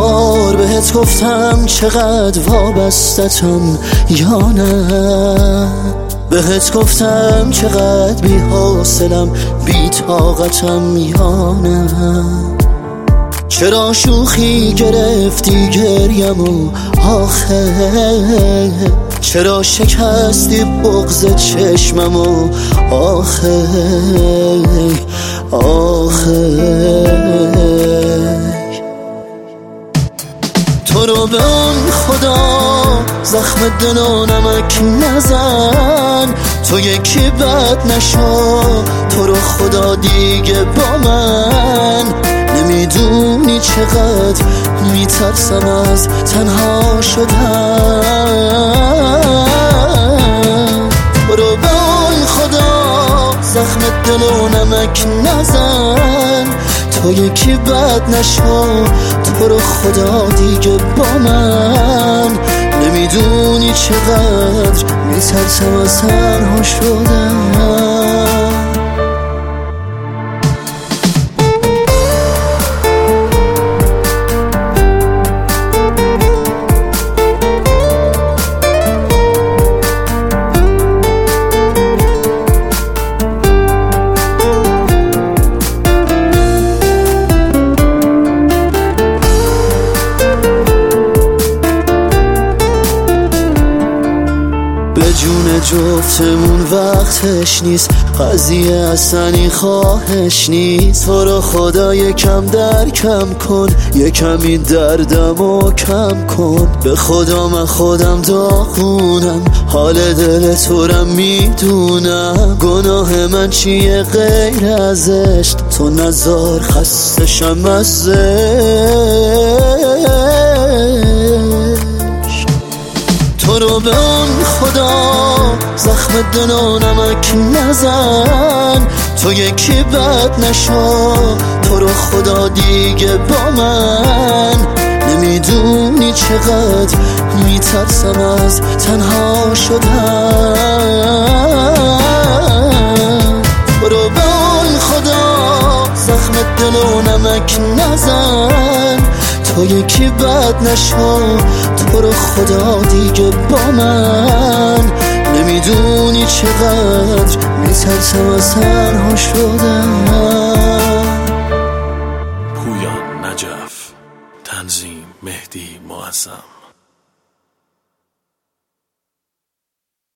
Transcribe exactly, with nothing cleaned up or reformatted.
بار بهت گفتم چقدر وابستتم یا نه، بهت گفتم چقدر بی حوصلم بی طاقتم یا نه. چرا شوخی گرفتی گریمو آخه، چرا شکستی بغض چشممو آخه آخه. تو رو به اون خدا زخم دل و نمک نزن، تو یکی بد نشو، تو رو خدا دیگه با من. نمیدونی چقدر میترسم از تنها شدن. برو به اون خدا زخم دل و نمک نزن، تو یکی بد نشو، تو رو خدا دیگه با من. نمیدونی چقدر میترسم از تنها شدن. جون جفتمون وقتش نیست، قضیه اصلا خواهش نیست. تو رو خدا یکم درکم کن، یکم این دردمو کم کن. به خدا من خودم داغونم، حال دل تو رم میدونم. گناه من چیه غیر از عشق، تو نزار خستشم از تو رو به اون خدا زخم دل و نمک نزن، تو یکی بد نشو، تو رو خدا دیگه با من. نمیدونی چقدر میترسم از تنها شدن. برو به اون خدا زخم دل و نمک نزن، تو یکی بد نشو، تو رو خدا دیگه با من. نمیدونی چقدر میترسم از تنها شدن. پویان نجف، تنظیم مهدی معظم.